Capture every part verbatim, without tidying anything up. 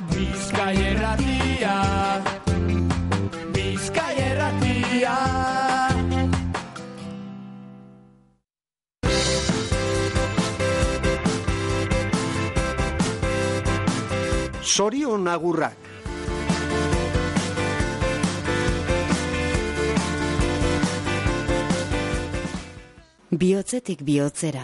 Bizkai Irratia, Bizkai Irratia. Zorion agurrak. Bihotzetik bihotzera.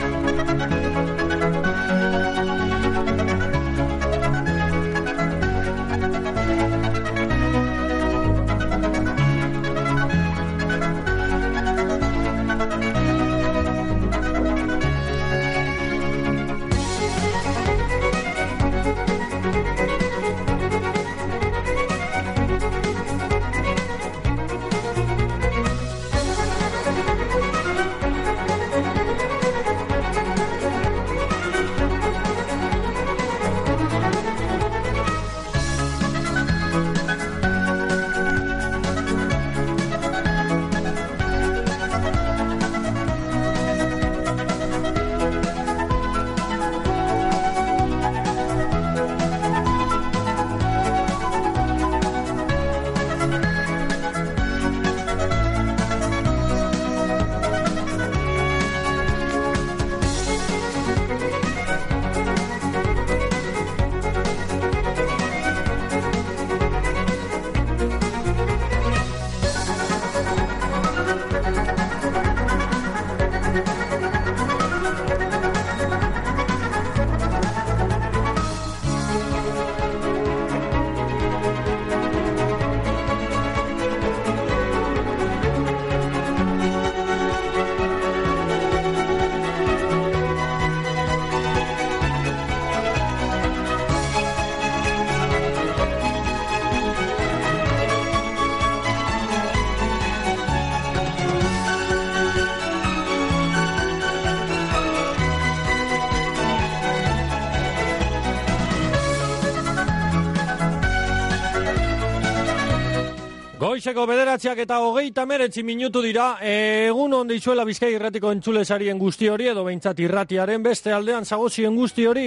Goizeko bederatziak eta hogeita meretzi minutu dira, egun on deizuela Bizkai Irratiko entzulesarien guzti hori, edo behintzat irratiaren beste aldean zagozien guzti hori.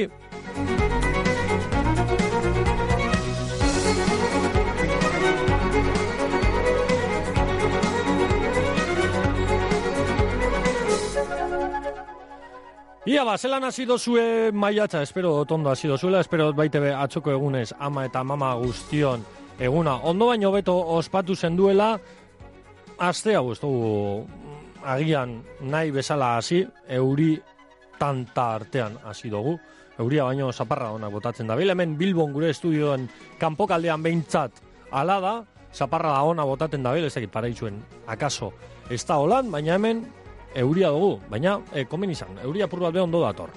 Ia ba, zelan hasi dozue maiatza, espero otondo hasi dozuela, espero baite be atzoko egunez ama eta mama guztion eguna. Ondo baino beto ospatu zenduela, aste hau ez dugu agian nahi bezala hasi, euri tanta artean hasi dugu. Euria baino zaparra onak botatzen da. Hemen Bilbon gure estudioan kanpokaldean behintzat ala da, zaparra ona botaten da, ez dakit paraizuen akaso ez da holan, baina hemen euria dugu, baina e, komen izan, euria pur bat be ondo dator.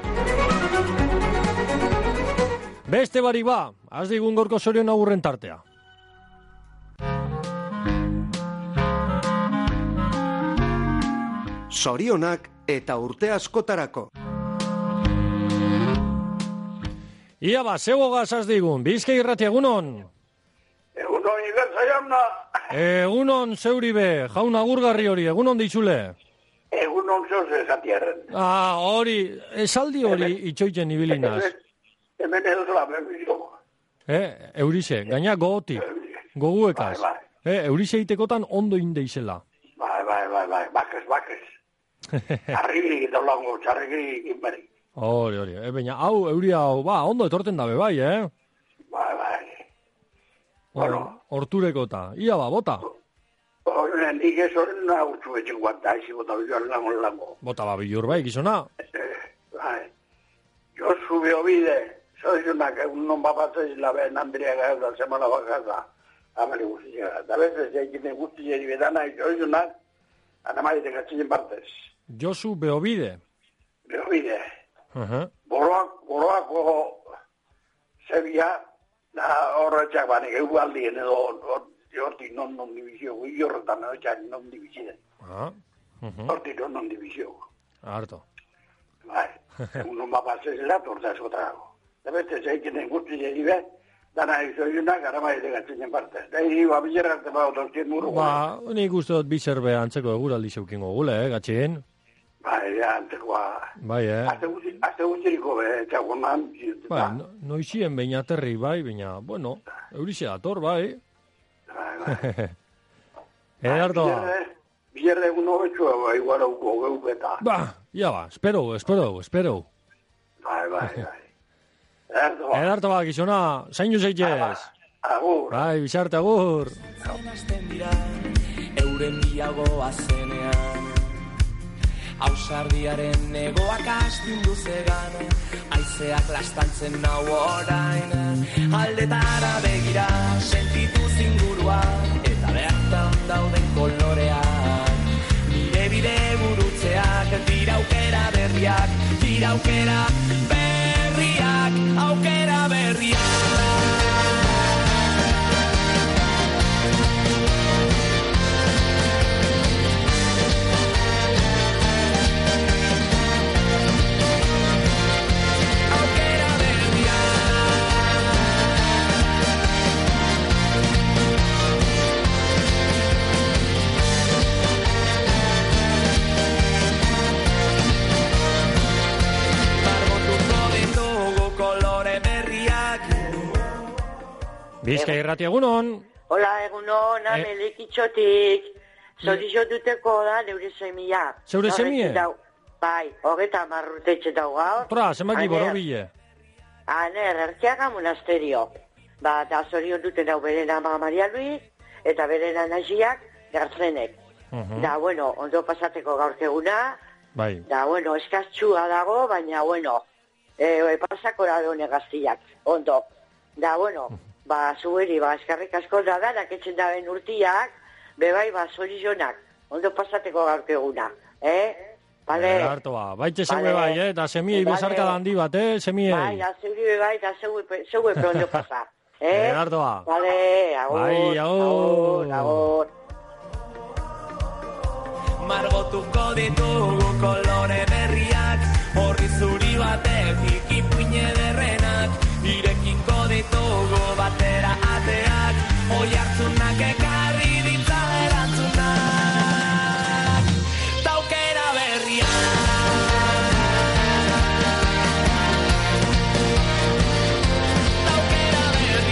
Beste barik ba, az digun gorko zorion agurren tartea. Zorionak eta urte askotarako. Ia ba, zegogaz az digun, Bizkai Irratia, egunon? Egunon, igatza jauna. Egunon, zeuri be, jaun agurgarri hori, egunon ditzule? Egunon zoze zatiarren. Ah, hori, esaldi hori itxoiten ibilinaz. Hemen edo zela, bebizio. Eh, eurize, gaina gogotik, goguekaz. Bai, bai. Eh, eurize itekotan ondo indeizela. Bai, bai, bai, bai, bakez, bakez. Arribirik eta blango, txarrikirik inberi. Hori, hori, e, baina hau, euria hau, ba, ondo etorten dabe bai, eh? Bai, bai. Bueno. Horturekota, ia ba, bota. Horren, nik ez horren nahurtzu etxen guanta, ezi bota bilur lango lango. Bota ba bilur bai, gizona. Bai. Josu Beobide, zoizunak egun non bapatzez laben Andrea Gaudal, semana bakaza, amari guztiak. Da bezez, egiten guztiak bedana, zoizunak, anamaite gatzinen partez. Josu Beobide. Beobide. Uh-huh. Boroak, boroako zebia, da horretxak banek, egu aldien edo hortik non non divizio, gu horretan horretxak non divizien. Ah. Uh-huh. Hortik non non divizio. Harto. Bai, egun non bapatzezela, torta eskotarako. Da beste, zeikinen guzti jeribe, dana izoiunak, aramai degatzen parte. Da hiri, ba, bilerrarte ba, otoztien muru. Ba, nik uste dut bizerbe antzeko eguraldi zeukingo gule, eh, gatxin? Bai, antekoa. Bai, eh? Azte guzti, azte guztiriko, eh, txagonan. Bai, no, noizien beinaterri, bai, baina, bueno, eurixe dator, bai. Bai, bai. Edertoa. Bilerre egun hobetxua, bai, guarauko geuketa. Ba, ia ba, espero, espero, espero. Bai, bai, bai. Edertoa. Edertoa, gizona, zainu zeitez. Agur. Bai, bizarte, agur. Hasten dira, euren biagoa zenean. Ausardiaren negoak astindu zegan, aizeak lastantzen nau orain. Aldetara begira, sentitu zingurua, eta bertan dauden koloreak. Nire bide burutzeak, dira aukera berriak, dira aukera berriak, aukera berriak. Bizkai irrati egunon. Hola, egunon, amelik itxotik. Zorizotuteko da, neure semia. Zeure semie? Bai, hogeta marrutetxe dau gaur. Tra, zemaki borobile. Aner, Erkiaga monasterio. Ba, da zorion duten hau beren ama Maria Luis, eta beren anaziak gartzenek. Uh-huh. Da, bueno, ondo pasateko gaurkeguna. Bai. Da, bueno, eskaztxua dago, baina, bueno, e, e, pasako da done gaztiak, ondo. Da, bueno, ba, zuheri, ba, eskarrik asko da da, daketzen da ben urtiak, bebai, ba, zorizonak, ondo pasateko gaurkeguna, eh? Vale. Harto ba, baitxe zeue bai, eh? Da semiei vale. Bezarka da handi bat, eh? Semiei. Bai, da zeuri bebai, da zeue, zeue pronto pasa, eh? Harto ba. Vale, agur. Bai, agur. Agur, Margotuko ditugu kolore berriak, horri zuri batetik ipuine derrenak, irekiko ditugu batera ateak, oi hartzunak ekarri ditza erantzunak, taukera berriak. Taukera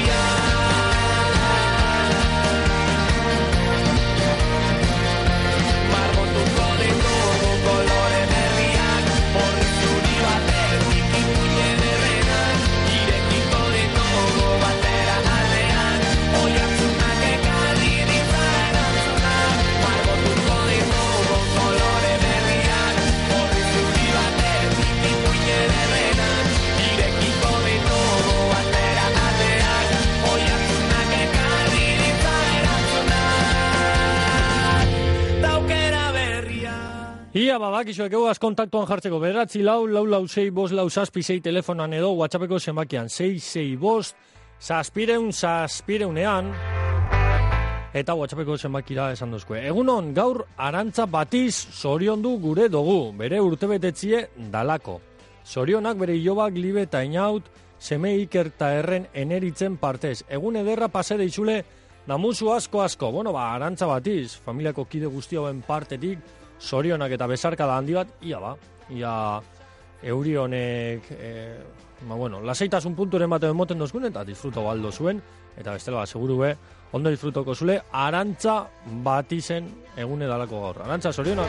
berriak. Margotuko ditugu kolore berriak, horri zuri batetik ipuine derrenak, irekiko ditugu batera ateak, oi hartzunak ekarri ditza erantzunak, margotuko ditugu kolore berriak, horri zuri batetik ipuine derrenak, irekiko ditugu batera ateak, oi hartzunak ekarri ditza erantzunak, taukera berria. Ia badakizuek egugaz kontaktuan jartzeko bederatzi lau, lau lau sei, bost lau zazpi sei telefonan edo WhatsAppeko zenbakian sei sei bost, zazpireun zazpireunean, eta WhatsAppeko zenbakira esan dozkue. Egunon, gaur Arantza Batiz zoriondu gure dugu, bere urtebetetzie dalako. Zorionak bere ilobak libe eta inaut, seme iker eta erren eneritzen partez. Egun ederra pasere izule, namuzu asko asko. Bueno, ba, Arantza Batiz, familiako kide guztioen partetik, zorionak eta bezarka da handi bat, ia ba, ia euri honek, e, ba, bueno, lasaitasun punturen bat emoten dozkun, eta disfruto baldo zuen, eta bestela ba, seguru be, ondo disfrutoko zule, Arantza Batizen egune dalako gaur. Arantza, zorionak!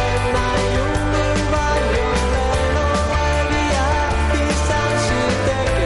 Izan zitek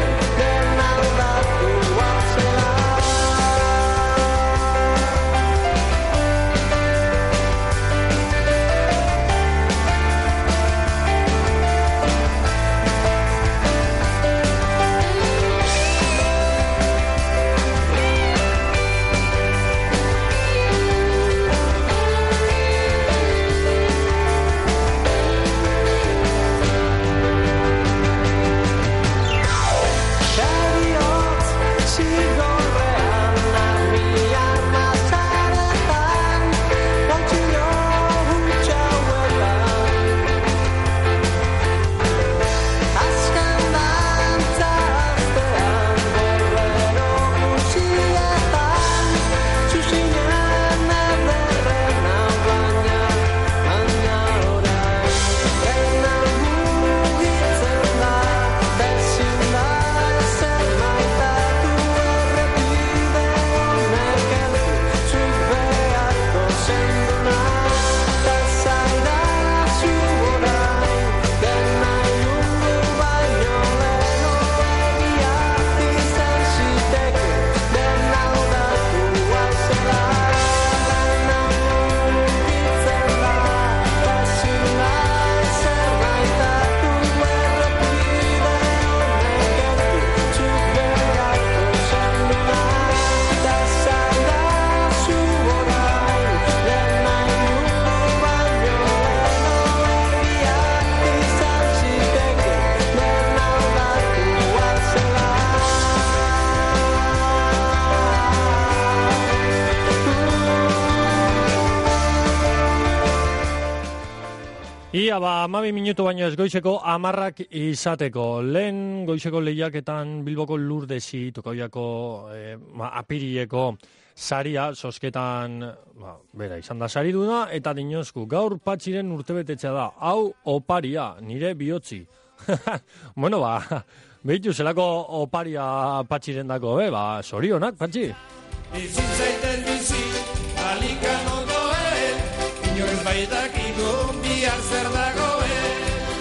Ia, ba, amabi minutu baino ez goizeko amarrak izateko. Lehen goizeko lehiaketan Bilboko Lurdesi, Tokoiako eh, ma, apirileko saria, sosketan, ba, bera, izan da sariduna, eta dinozku, gaur Patxiren urtebetetzea da. Hau, oparia, nire bihotzi. Bueno, ba, behitu zelako oparia Patxiren dako, eh? Ba, sorionak, Patxi. Izin zaiten bizi, alikan ondoen, inoiz baitakiko bihar zer dagoen.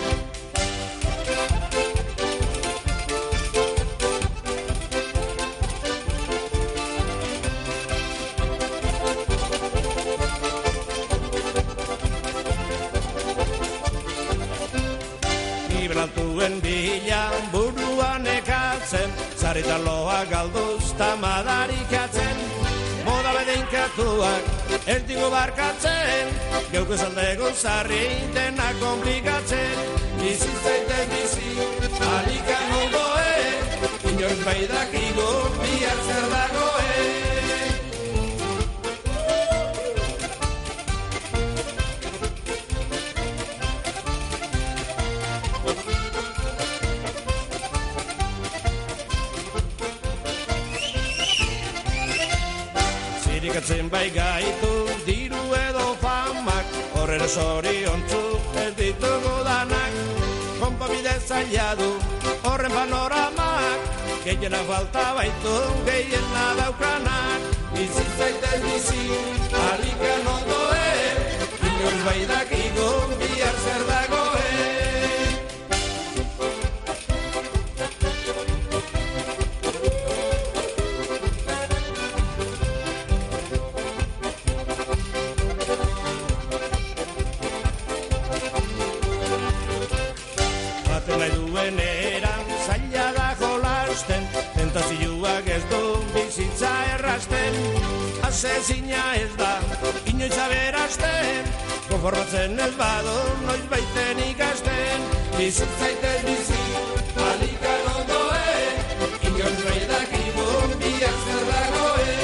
Gibraltuen bilan buruan ekatzen, zarita loa galduz tamadarikatzen. Moda bedeinkatuak ez digo barkatzen, geuko zaldego zarri dena komplikatzen. Bizi zaiten bizi, alikan ondoen, inoiz baidakigo bihar zer dagoen. Zirikatzen bai gaitu diru edo famak, horrela zoriontzu ez ditugu danak. Konpabide zaila du horren panoramak, gehiena falta baitu gehiena daukanak. Bizi zaiten bizi, alikan ondoen, inoiz baidakigu bihar zer dagoen. Tentazioak ez du bizitza errasten, asezina ez da, inoiz aberazten, konformatzen ez badu, noiz baiten ikasten. Bizitzaiten bizi, alikan ondoen, inoiz baidakigu bihar zer dagoen.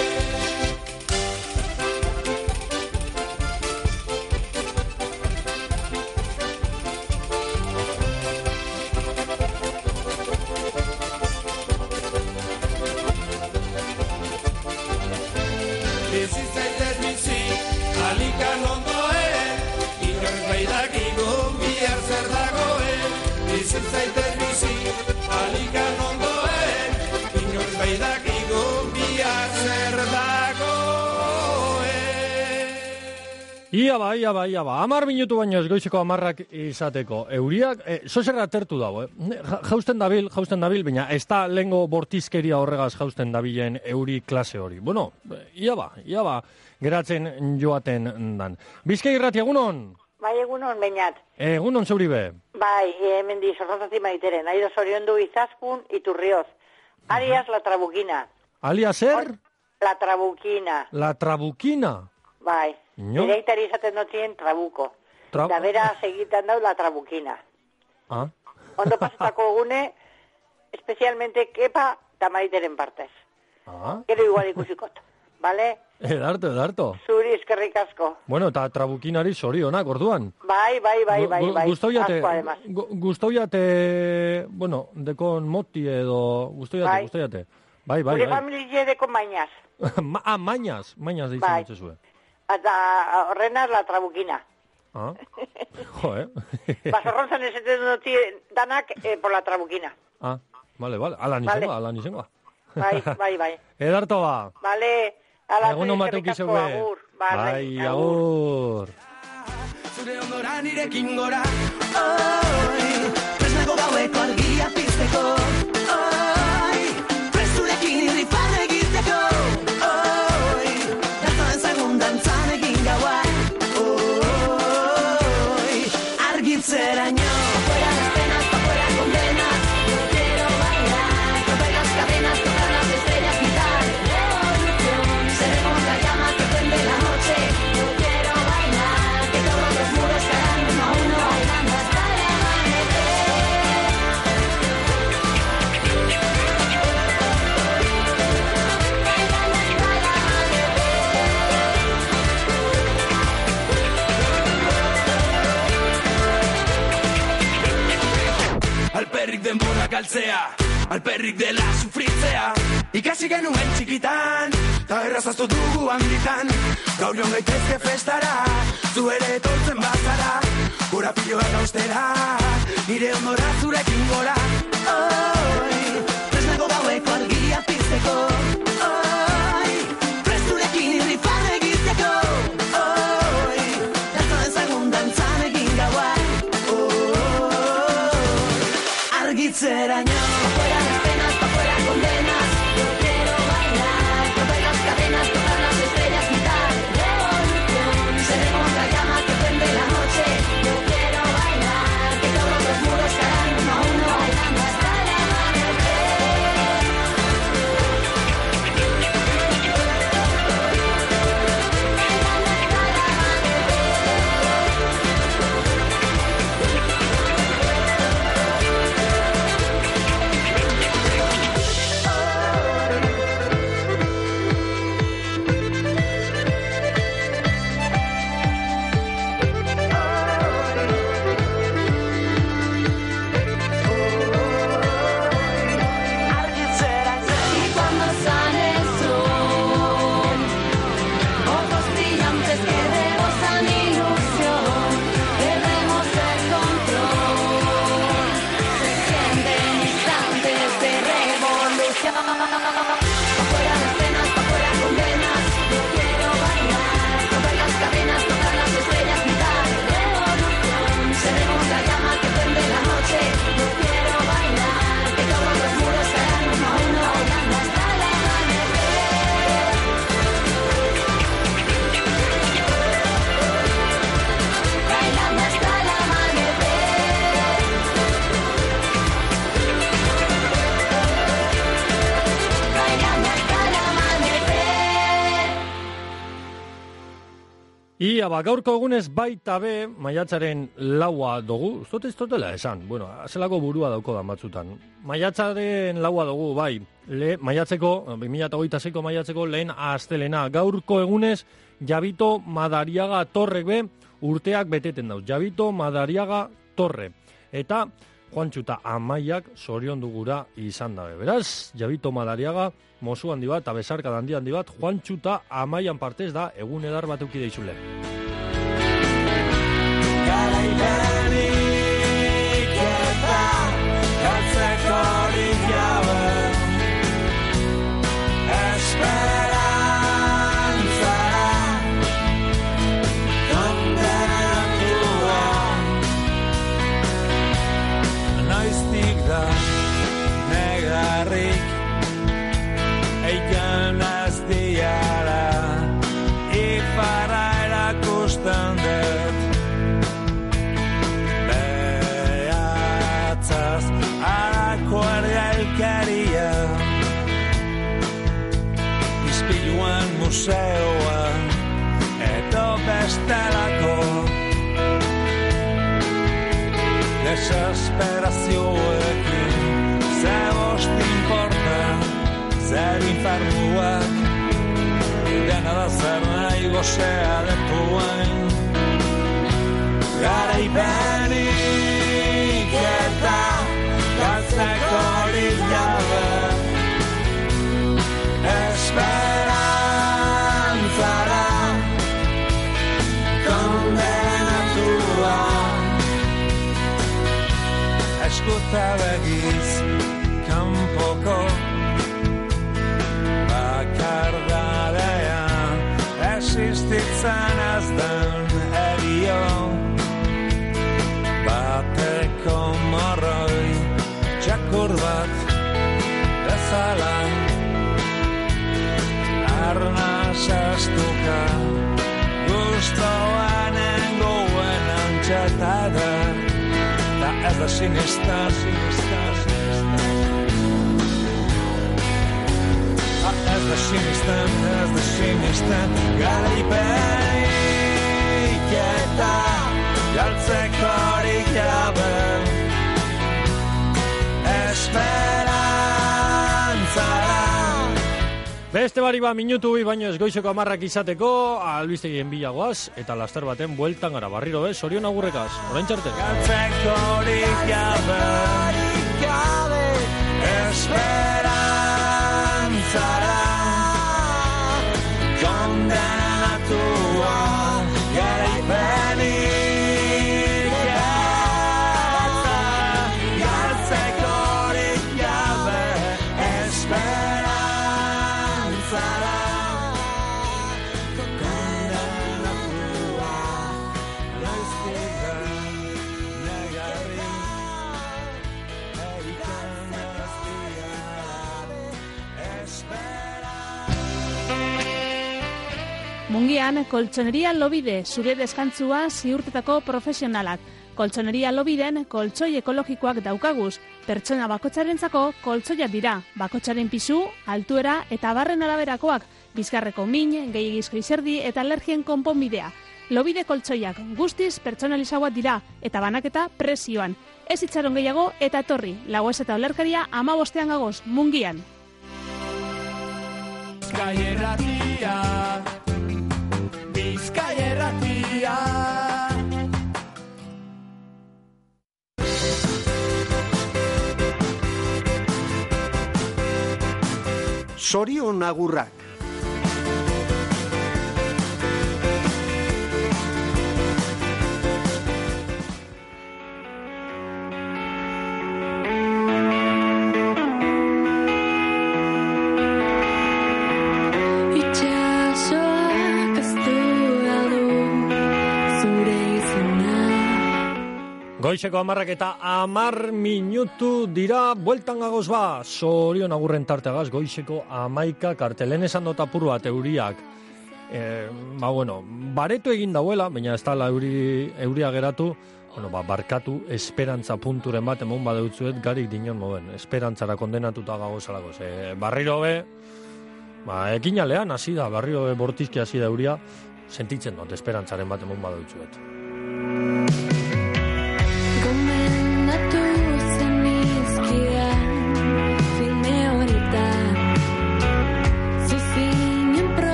Ia ba, ia ba, ia ba. Amar minutu baino ez goizeko amarrak izateko. Euriak, eh, zozerra atertu dago, eh? Ja, jausten dabil, jausten dabil, baina ez da lengo bortizkeria horregaz jausten dabilen euri klase hori. Bueno, ia ba, ia ba, geratzen joaten dan. Bizkai irrati, egunon? Bai, egunon, bainat. Egunon zeuri be? Bai, hemen di, sorrozati maiteren. Aido zorion du izaskun, iturrioz. Alias la trabuquina. Alias zer? La trabuquina. La trabuquina? Bai. No. Ereitari izaten dutien trabuko. Tra... Da bera segitan dau la trabuquina. Ah. Ondo pasetako egune, especialmente kepa eta maiteren partez. Ah. Gero igual ikusikot. Vale? Edarto, edarto. Zuri eskerrik asko. Bueno, eta trabukinari zorionak, orduan. Bai, bai, bai, bai, bai. Gustau jate, asko, además. Gustau jate, bueno, dekon moti edo, gustau jate, Bai. gustau jate. Bai, bai, Gure bai. familie deko mainaz. Ma, ah, mañas, mañas deitzen Bai. dutxezue. Eta horrenaz la trabuquina. Ah, jo, eh. Basorronzan esaten dutien danak eh, por la trabuquina. Ah, vale, vale. Ala Vale. nizengoa, ala nizengoa. Bai, bai, bai. Edarto ba. Vale, ala Egun on eskerrik bateuki asko, zeue. agur. Bai, agur. Zure ondora nirekin gora. Oi, presnago gaueko argia pizteko. Oi, presturekin irrifar egiteko. Oi, dantzan zagun dantzan egin gauai. Oi, argitzeraino. Fuera las penas, pa' fuera condenas. Yo quiero bailar, romper las cadenas, tocar las estrellas, quitar revolución. Seremos la llama que prende la noche. Yo quiero bailar, que todos los muros caerán uno a uno, bailando hasta el amanecer. galtzea, alperrik dela sufritzea. Ikasi genuen txikitan, ta errazaztu dugu handitan. Gaur joan gaitezke festara, zu ere etortzen bazara. Gora piloak austera, nire ondora zurekin gora. Oi, tresnago gaueko argia pizteko. Oi, presturekin irrifan egiteko. Oi, dantza dezagun dantzan egin gauak. Oi, argitzeraino, fuera las penas, pa' fuera condenas. Yo quiero bailar, romper las cadenas, tocar las estrellas, gritar. Revolución, seremos la llama que prende la noche. Yo quiero bailar, que todos los muros caerán uno a uno, bailando hasta el amanecer. Bailando hasta el Y cuando sale el sol, ojos brillantes que rebosan ilusión, perdemos el control, se sienten instantes de revolución. Afuera las penas, afuera condenas, yo quiero bailar, romper las cadenas, tocar las estrellas, gritar. Revolución, seremos la llama que prende la noche. Yo quiero bailar, que todos los muros caerán uno a uno, bailando hasta el amanecer. Bailando hasta el amanecer. Bailando hasta el amanecer. Ia, ba, gaurko egunez baita be, maiatzaren laua dugu, uste ez dutela esan, bueno, zelako burua dauko da batzutan. Maiatzaren laua dugu, bai, le, maiatzeko, bi mila hogeita seiko maiatzeko lehen astelena. Gaurko egunez, Jabito Madariaga Torrek be, urteak beteten dauz. Jabito Madariaga Torre. Eta Juantxuta Amaiak zorion dugura izan dabe. Beraz, Jabito Madariaga, mozu handi bat, eta besarka handi handi bat, Juantxuta Amaian partez da, egun edar bat euki deizule. Garaipenik eta galtzekorik jabe, esperantzara kondenatua. Noiztik da negarrik eiken ez diara, ipara erakusten dut. Behatzaz harako ergailkeria, Izpiluan museoa edo bestelako desesperazioekin, ze bost importa, zer infernuak, dena da zer nahi gozea dentuen. Garaipenik eta galtzekorik jabe, esperantzara kondenatua. Eskuta begiz kanpoko bakardadean existitzen ez den erio bateko morroi txakur bat bezala arnaz astuka gustoan engoen antxetada ta ez da sinista, sinista, sinista. Ta ez da sinista, ez da sinista. Garaipenik eta galtzekorik jabe, esperantzara. Beste bari ba minutu bi baino ez goizeko amarrak izateko, albistegien bilagoaz, eta laster baten bueltan gara barriro bez, zorion agurrekaz, orain txarte. Galtzekorik jabe, esperantzara kondenatua garaipenik eta galtzekorik gabe esperantzara kondenatua laizkigan negarri erikan Mungian, koltsoneria Lobide, zure deskantzua ziurtetako profesionalak. Koltsoneria Lobiden, koltsoi ekologikoak daukaguz. Pertsona bakotxarentzako koltsoia dira. Bakotxaren pisu, altuera eta barren araberakoak. Bizkarreko min, gehiagizko izerdi eta alergien konponbidea. Lobide koltsoiak guztiz pertsonalizagoak dira eta banaketa presioan. Ez itxaron gehiago eta etorri. Lagoez eta olerkaria ama bostean gagoz, Mungian. Bizkaierratia, Bizkaierratia. Zorion agurrak. Goizeko amarrak eta amar minutu dira, bueltan gagoz ba, zorion agurren tartegaz, goizeko amaika kartelen esan dota puru bat euriak. E, ba, bueno, baretu egin dauela, baina ez tala euri, euria geratu, bueno, ba, barkatu, esperantza punturen bat emon badeutzuet garik dinon moden, esperantzara kondenatuta gagoz alagoz. E, barriro be, ba, ekinalean hasi da, barriro be bortizki hasi da euria, sentitzen dut, esperantzaren bat emon badeutzuet.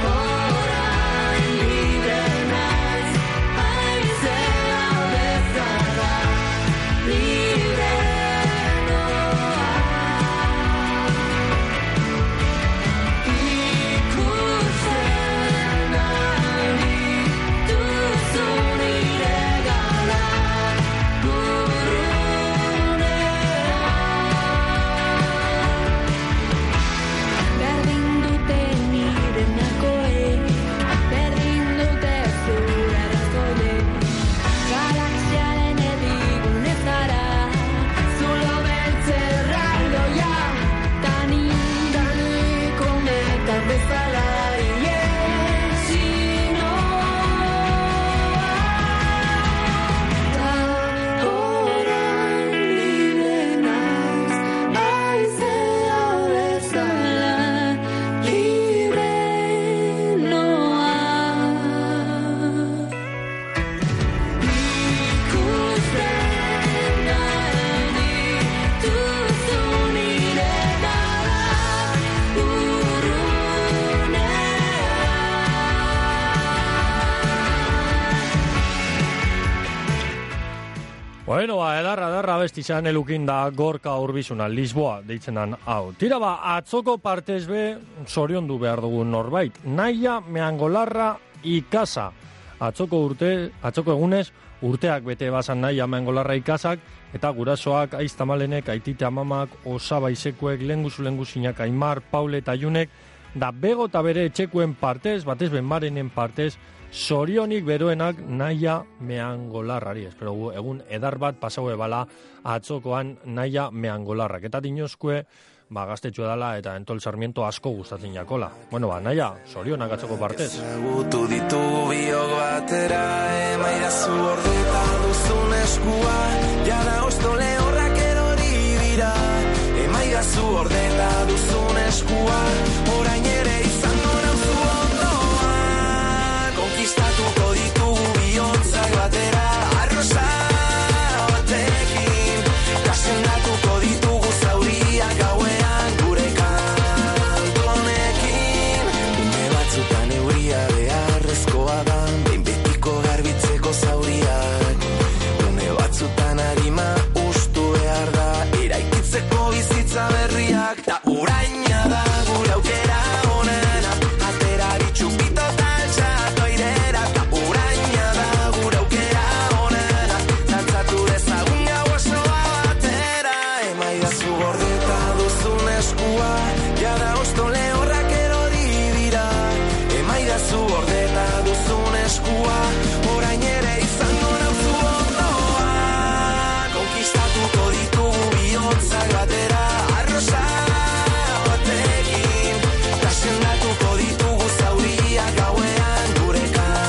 Libre nights, I say all the time. Bueno, ba, edarra, edarra besti zan elukin da Gorka Urbizuna, Lisboa, deitzen dan hau. Tira ba, atzoko partez be, zoriondu behar dugu norbait. Naia meangolarra ikasa. Atzoko urte, atzoko egunez, urteak bete bazan naia meangolarra ikasak, eta gurasoak, aiztamalenek, aitite amamak, osabaizekoek, lenguzu lenguzinak, Aimar, Paule eta Junek, da bego eta bere etxekuen partez, batez ben marenen partez, zorionik beroenak naia meangolarrari. Espero egun edar bat pasaue bala atzokoan naia meangolarrak. Eta dinozkue, ba, gaztetxua dela eta Entol Sarmiento asko gustatzen jakola. Bueno, ba, naia, zorionak atzoko partez. Ezagutu ditugu biok batera, emaidazu ordeta duzun eskua, jada ostole horrak erori dira, emaidazu ordeta duzun eskua, orain ere izango nauzu ondoan, konkistatuko ditugu bihontzak batera, arrosa batekin, kasendatuko ditugu zauriak gauean gure kantonekin, une batzutan euria beharrezkoa da, behin betiko garbitzeko zauriak, une batzutan arima ustu behar da, eraikitzeko bizitza berriak, ta uraina da gure aukera onena, atera bitxupito taltxa toirera, ta uraina da gure aukera onena, dantzatu dezagun gau osoa batera, emaidazu gordeta duzun eskua, jada ostole horrak erori dira, emaidazu gordeta duzun eskua, orain ere izango nauzu ondoa, konkistatuko ditugu bihontzak batera, arrosa batekin, kasendatuko ditugu zauriak gauean gure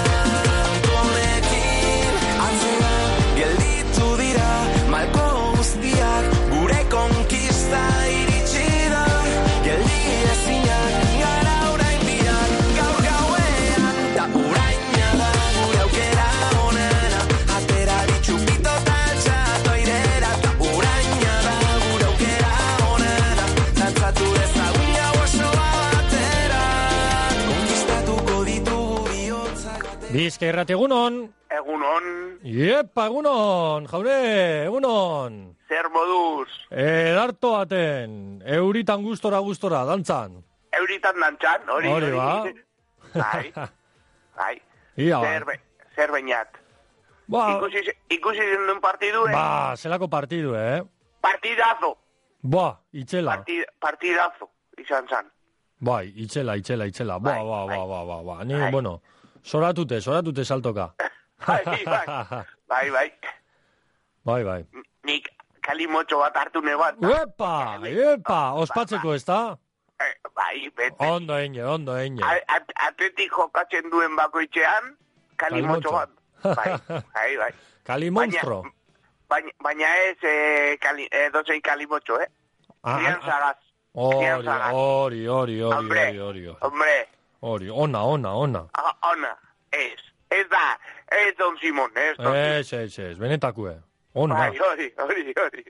kantonekin, atzera gelditu dira malko guztiak, gure konkista iritsi da, geldi ezinak gara orain biak, gaur gauean, ta uraina da gure aukera onena, atera bitxupito taltxa toirera, ta uraina da gure aukera onena, dantzatu dezagun gau osoa batera, konkistatuko ditugu bihontzak batera. Bizka irrati egunon. Egunon, Iepa, egunon, jaure, egunon. zer moduz, Edarto baten, euritan gustora gustora, dantzan. euritan dantzan, hori, Hori ba. Bai, bai, Ia, zer, be, zer bainat. ba, Ikusi, ikusi zen partidu, eh? ba, zelako partidu, eh? Partidazo, Ba, itxela. Partid, partidazo, izan zan. Bai, itxela, itxela, itxela. Ba, Bai, ba, bai. ba, ba, ba, ba. Ni, Bai. bueno, soratute, soratute saltoka. Bai, bai, bai, bai. Bai, bai. Nik kalimotxo bat hartu nebat. Uepa, uepa, ospatzeko ez da? Eh, bai, bete. Ondo eine, ondo eine. A- at- Atletik jokatzen duen bakoitzean, kalimotxo bat. Bai, bai, bai. Kali monstro. Baina, baina ez eh, kali, eh, dozein kalimotxo, eh? Ah, Zian ah, zagaz. Hori, Zian zagaz. hori, hori, hori, Hombre, hori, hori, hori. hombre, Hori, ona, ona, ona. ah, ona, ez. Ez da, ez Don Simon, ez Don Simon. Ez, ez, ez, benetakue. Ona. Bai, hori, hori, hori.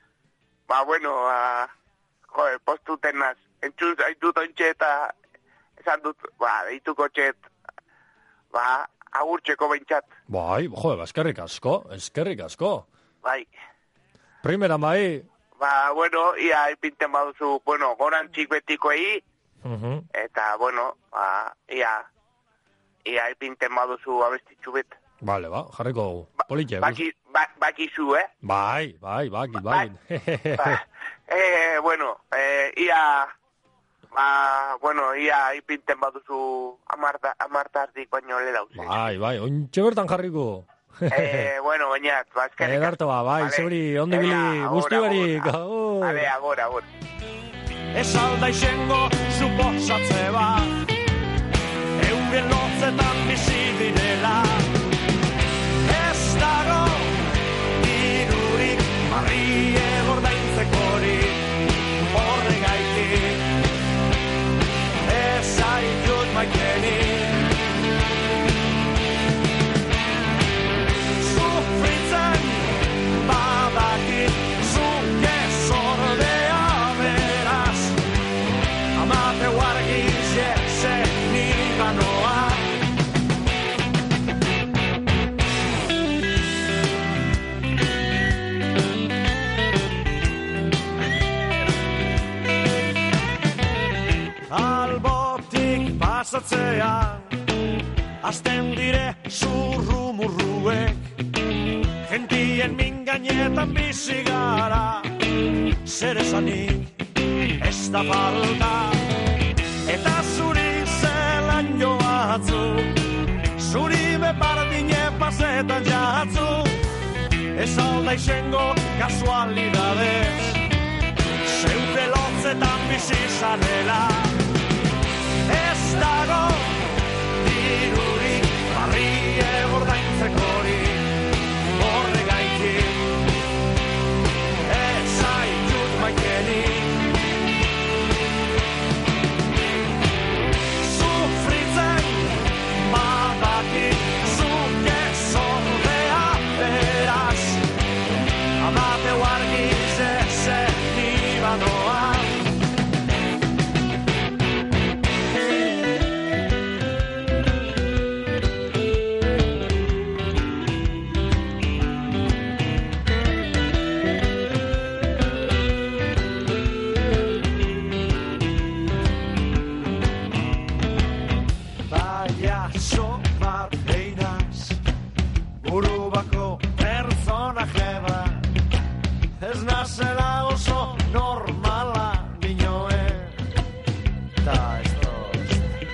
Ba, bueno, uh, joe, postuten naz. Entzun zaitut ointxe eta esan dut, ba, deituko txet, ba, agurtzeko behintzat. Bai, jo, ba, eskerrik asko, eskerrik asko. Bai, Primera bai. ba, bueno, ia ipinten baduzu, bueno, gorantzik betikoei, Uh-huh. eta, bueno, ba, ia, ia ipinten baduzu abestitxu bet. Vale, ba, jarriko dugu. Politxe, guz- Baki, ba, bakizu, eh? Bai, bai, baki, bai. Ba, eh, bueno, eh, ia, ba, bueno, ia ipinten baduzu amarta, amartardik baino le dauz. Bai, bai, ointxe bertan jarriko. eh, bueno, bainat, ba, eskerrik asko. Edarto ba, bai, Vale. zeuri, ondo Venga, ibili, agur, guzti barik. agur. Agur. Vale, agora, agora. Ez alda izango suposatze bat, euren lotzetan bizi direla. Ez dago dirurik marrie gordaintzekorik, horregaitik ez zaitut maitenik. Sufritzen badakit zuk ez ordea beraz, amate guargiz jezen niganoa. pasatzea, azten dire zurru-murruek, gentien min gainetan bizi gara, zer esanik ez da falta, eta zuri zelan joatzu, zuri bepardine pasetan jatzu, ez alda izango kasualidadez, zeute lotzetan bizi zarela, ez dago dirurik barrie ordaintzekorik, horregaitik ez zaitut maitenik. Sufritzen badakit zuk ez ordea beraz, amateu argi zezen ibanoa. Burubako personaje bat, ez nazela oso normala dinoe, ta ez toz.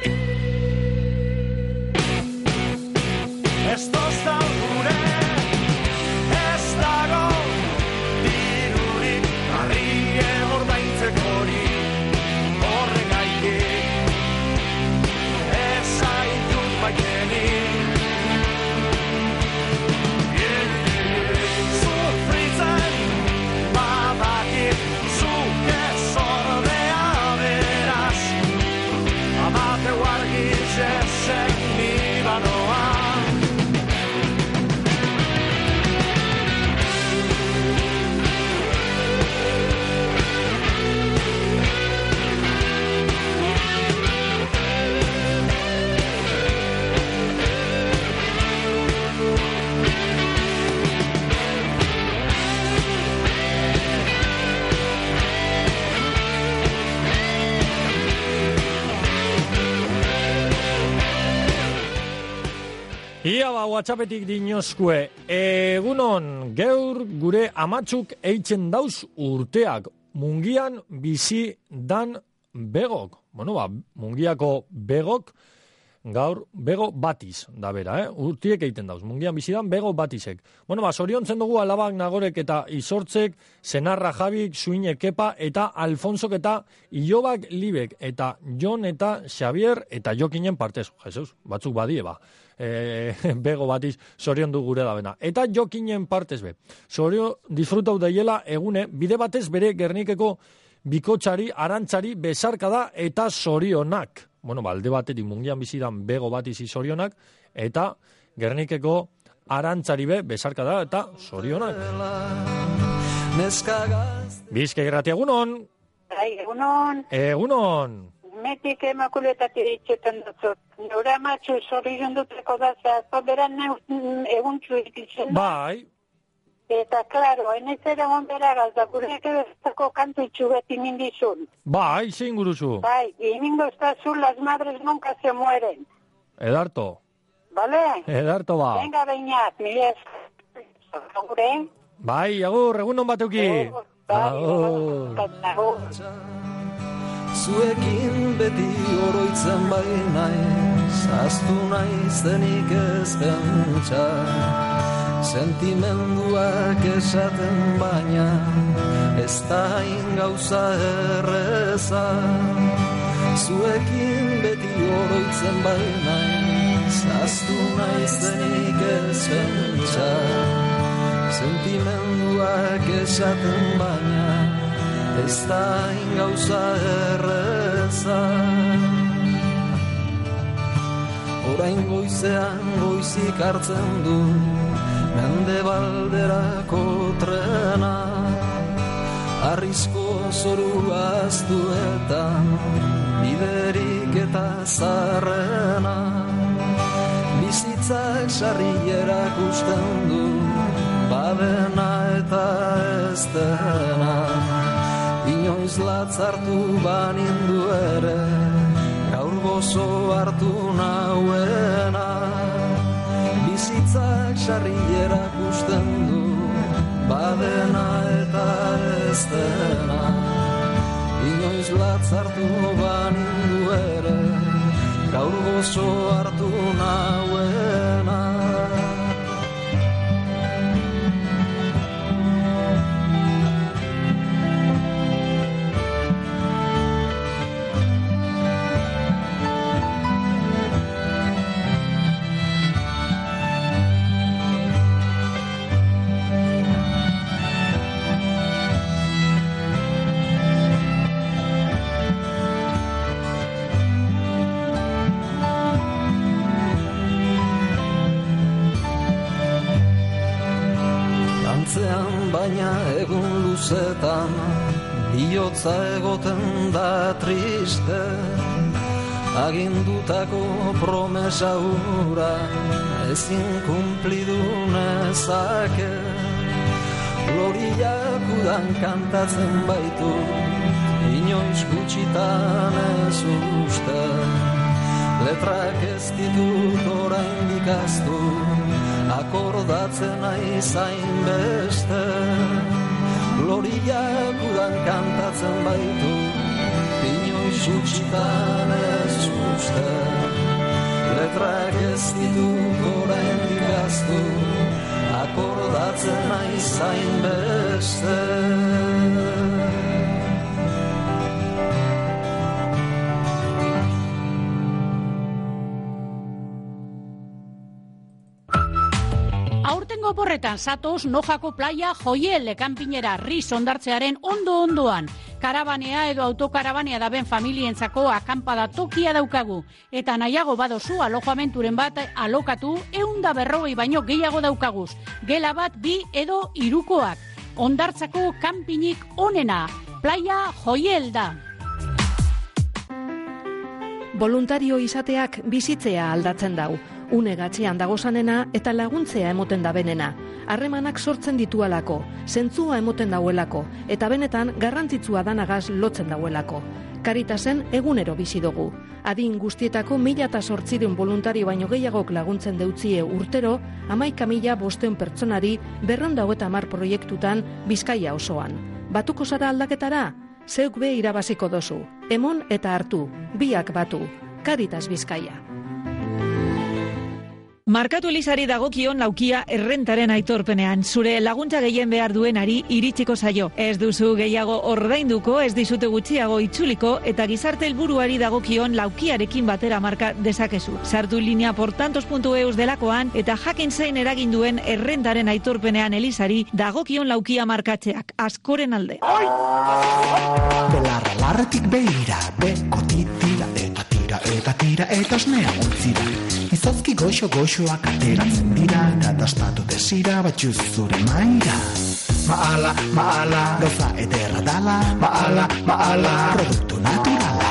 Ez toz da gure, ez dago dirurik harrie ordaintzekorik, horregaitik ez zaitut maitenik. Ia ba, WhatsAppetik dinozkue, egunon, geur gure amatzuk eitzen dauz urteak, mungian bizi dan begok. Bueno, ba, mungiako begok, gaur bego batiz, da bera, eh? Urtiek eiten dauz, mungian bizi dan bego batizek. Bueno, ba, soriontzen dugu alabak nagorek eta izortzek, Senarra Jabik, Suine Kepa eta Alfonsok eta Ilobak Libek, eta Jon eta Xavier eta Jokinen partez. Jesus, batzuk badie, ba. E, bego batiz sorion du gure da bena. Eta Jokinen partez be. Sorio disfrutau daiela egune, bide batez bere Gernikeko bikotxari, arantzari, besarka da eta sorionak. Bueno, ba, alde batetik mungian bizidan bego batiz sorionak, eta Gernikeko arantzari be, besarka da eta sorionak. Bizka irrati, egunon! Bai, egunon! Egunon! Metik emakuletatik ditxetan dut. Neura amatxu sorion duteko da, zehazto beran eguntzu ikitzen. Bai. Eta, klaro, enez ere onberagaz da, gurek ezako kantu itxuget imindizun. Bai, zein guruzu. Bai, imingo estazun las madres nunca se mueren. Edarto. Bale? Edarto ba. Venga, beinat, mire gure. Bai, agur, egunon bateuki. Bai, agur. Zuekin beti oroitzen bai naiz, aztu naizenik ez pentsa, sentimenduak esaten baina, ez da ingauza erreza. Zuekin beti oroitzen bai naiz, aztu naizenik ez pentsa, sentimenduak esaten baina, ez da ingauza erreza. Orain goizean goizik hartzen du Mendebalderako trena, arrizko zoru aztuetan biderik eta zarrena. Bizitzak sarri erakusten du badena eta ez dena. Inoiz latzartu banindu ere, gaur gozo hartu nauena, bizitzak sarri erakusten du, badena eta ez dena, inoiz latzartu banindu ere, gaur gozo hartu nauena. Baina egun luzetan bihotza egoten da triste, agindutako promesa hura ezin kumplidu nezake, loriak udan kantatzen baitu inoiz gutxitan ez uste, letrak ez ditut oraindik ahaztu, akordatzen aizain beste, gloriak udan kantatzen baitu, inoiz gutxitan ez uste, letrak ez ditut oraindik ahaztu, akordatzen aizain beste. Aurtengo oporretan zatoz Nojako playa Joiel ekanpinera riz ondartzearen ondo-ondoan. Karabanea edo autokarabanea daben familientzako akampada tokia daukagu. Eta nahiago badozu alojamenturen bat alokatu eunda berrogei baino gehiago daukaguz. Gela bat bi edo hirukoak. Ondartzako kanpinik onena. Playa Joiel da. Voluntario izateak bizitzea aldatzen dau. Une gatzean dagozanena eta laguntzea emoten da benena. Harremanak sortzen ditualako, zentzua emoten dauelako, eta benetan garrantzitsua danagaz lotzen dauelako. Karitasen egunero bizi dugu. Adin guztietako mila eta zortzireun voluntario baino gehiagok laguntzen deutzie urtero, hamaika mila bosteun pertsonari berrehun eta hamar proiektutan Bizkaia osoan. Batuko zara aldaketara? Zeuk be irabaziko dozu. Emon eta hartu, biak batu. Karitas Bizkaia. Markatu Elizari dagokion laukia errentaren aitorpenean, zure laguntza gehien behar duenari iritsiko zaio. Ez duzu gehiago ordainduko, ez dizute gutxiago itzuliko, eta gizarte helburuari dagokion laukiarekin batera marka dezakezu. Sartu linea portantos puntu eus delakoan, eta jakin zein eragin duen errentaren aitorpenean Elizari dagokion laukia markatzeak, askoren alde. Belarra larretik behira, beko titira, eta tira, eta tira, eta osnea untzira. Izozki goxo-goxoak ateratzen dira, kataspatu desira batxuz zure maira. Maala, maala, gauza ederra dala, maala, maala, produktu naturala.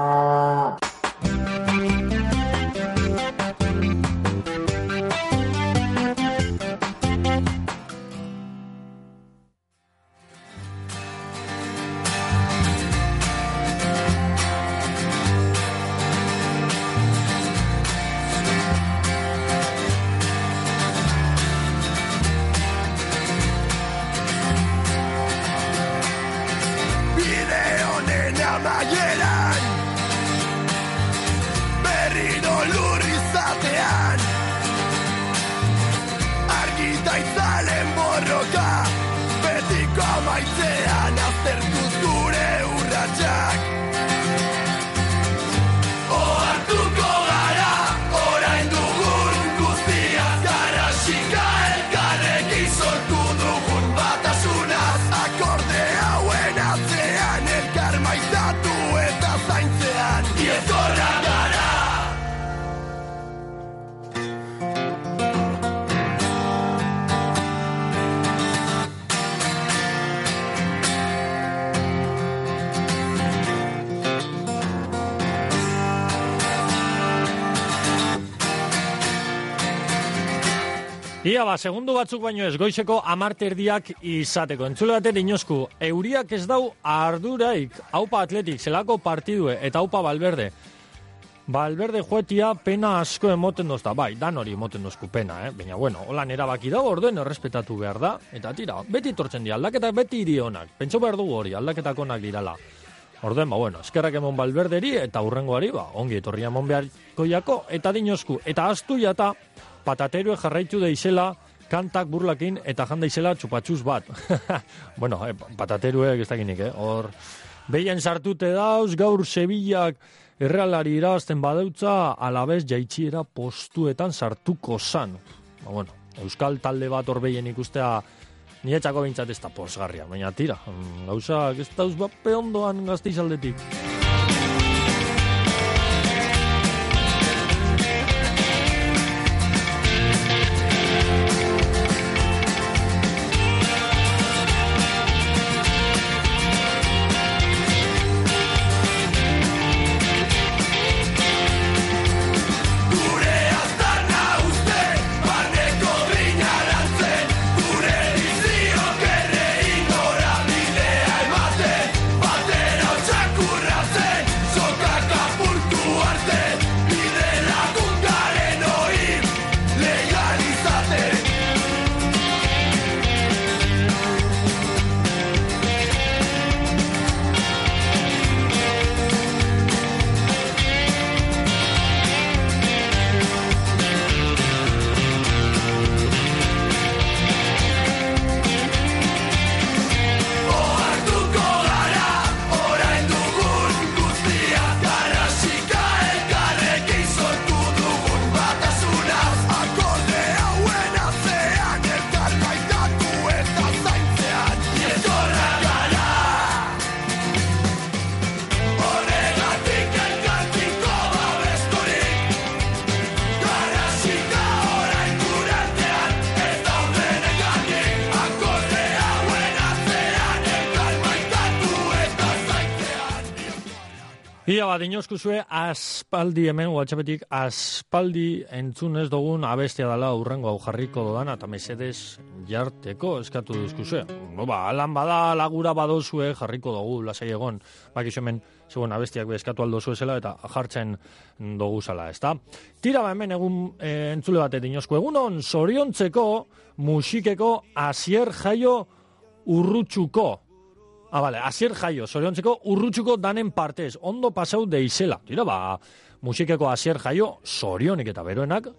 Ia ba, segundu batzuk baino ez goizeko amarterdiak izateko. Entzule baten inosku, euriak ez dau arduraik, haupa atletik, zelako partidue, eta haupa Valverde. Valverde joetia pena asko emoten dozta, bai, dan hori emoten dozku pena, eh? Baina, bueno, holan erabaki dago, orden errespetatu behar da, eta tira, beti tortzen dira, aldaketak beti iri honak, pentsu behar dugu hori, aldaketak onak dirala. Orden, ba, bueno, eskerrak emon Valverderi, eta hurrengoari, ba, ongi etorria emon beharkoiako, eta dinozku, eta astu jata, pataterue jarraitu deizela, kantak burlakin, eta janda izela txupatxuz bat. Bueno, eh, patateruek ez dakinik, eh? Hor, behien sartute dauz, gaur Sevillak, errealari irabazten badeutza, alabez jaitxiera postuetan sartuko zan. Ba, bueno, euskal talde bat horbeien ikustea niretzako behintzat ez da posgarria. Baina tira, gauzak ez dauz bape ondoan Gasteizaldetik. Ia bat, inozkuzue, aspaldi hemen, WhatsAppetik, aspaldi entzunez dugun abestia dela urrengo hau jarriko dodana, eta mesedez jarteko eskatu duzkuzue. Ba, alan bada, lagura badozue, jarriko dugu, lasai egon, bakizu hemen, zegoen abestiak eskatu aldo zuezela, eta jartzen dugu zala, ezta? Tira ba hemen egun e, entzule batet inozku, egunon, zoriontzeko musikeko Asier Jaio urrutxuko. Ah, bale, Asier Jaio, zoriontzeko urrutxuko danen partez, ondo pasau deizela. Tira, ba, musikeko Asier Jaio, zorionik eta beroenak,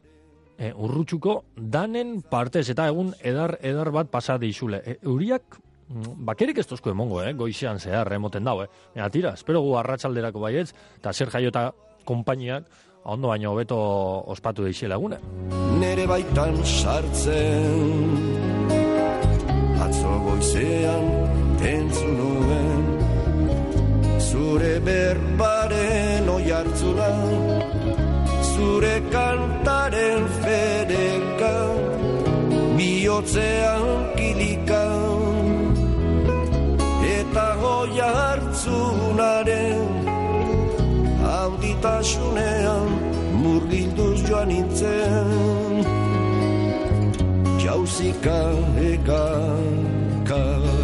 e, urrutxuko danen partez, eta egun edar-edar bat pasa deizule. E, euriak, bakerik ez tozko emongo, eh, goizean zehar, emoten dau, eh. Eta tira, espero gu arratsalderako baietz, eta Asier Jaio eta konpainiak, ondo baino hobeto ospatu deizela egune. Nere baitan sartzen, atzo goizean, entzun nuen, zure berbaren oihartzuna, zure kantaren fedeka, bihotzean kilika, eta oihartzunaren auditasunean murgilduz joan nintzen, jauzika egaka.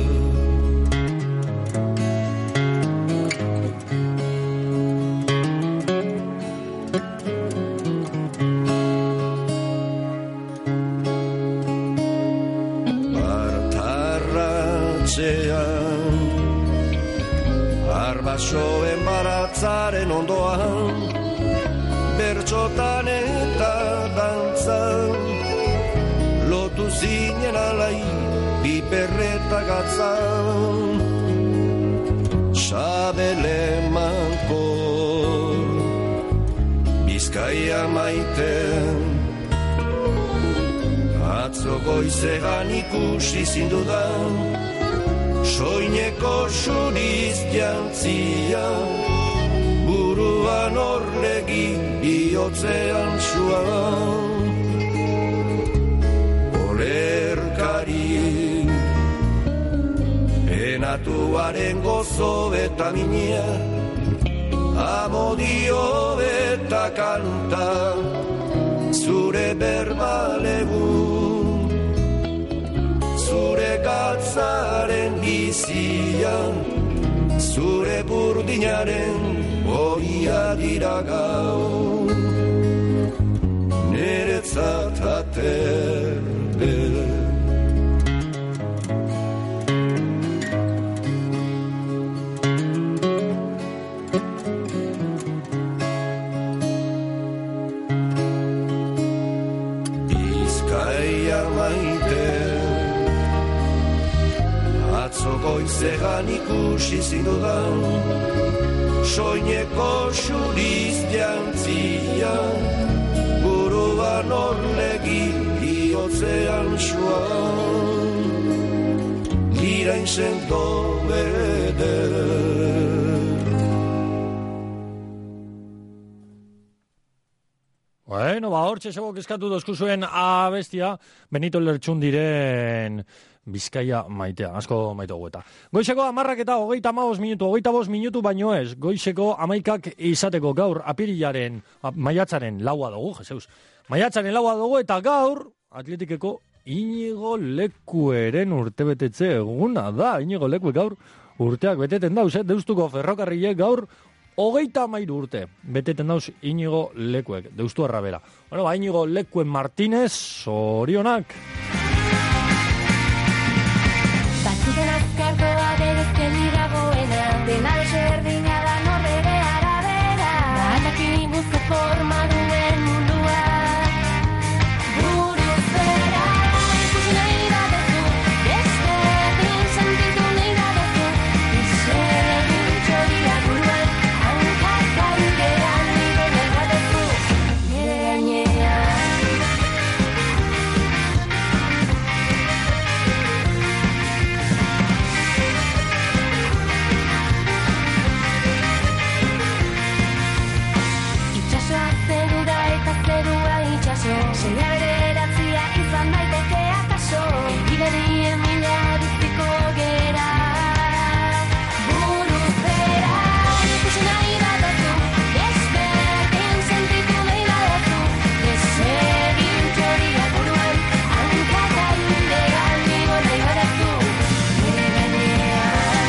Arbasoen baratzaren ondoan, bertxotan eta dantzan, lotu zinen alai piperreta gatzan, sabele mankor, Bizkaia maiten, atzo goizean ikusi zindudan, soineko suriz jantzia, buruan orlegi bihotzean suan. Olerkari, enatuaren gozo eta minia, amodio eta kanta, zure berbalegun, zure gatzaren bizian, zure burdinaren Horiak dira gaur Neretzat aterbe Bizkaia maite Atzo goizean ikusi zidudan Soineko xuriz jantzian Buruan orlegi bihotzean suan Irain sento bede Bueno, ba, hortxe sebok eskatu dozkuzuen abestia Benito Lertxundiren Bizkaia maitea, asko maite gueta. Goizeko amarrak eta hogeita amabos minutu, hogeita bost minutu baino ez, goizeko amaikak izateko gaur apirilaren, maiatzaren laua dugu, jeseus. Maiatzaren laua dugu eta gaur Atletikeko Inigo Lekueren urtebetetze eguna da. Inigo Lekue gaur urteak beteten dauz, eh? Deustuko ferrokarrilek gaur hogeita amairu urte beteten dauz Inigo Lekuek, deustu arrabera. Bueno, ba, Inigo Lekuen Martínez, zorionak. Batzuten azkarkoa berezken iragoena Dena desberdina da norbere arabera Badakin guzti forma duen mundua Buruz bera ikusi nahi badezu Desberdin sentitu nahi badezu Izegin txoria buruan Hankak gaingean nire nahi badezu Nire gainean Zerura eta zerua itxaso Zeia beratzia izan daiteke akaso Iberien mila biziko gera Buruz bera ikusi nahi badezu Desberdin sentitu nahi badezu Desegin txoria buruan Hankak gaindean nigo nahi badezu Nire gainean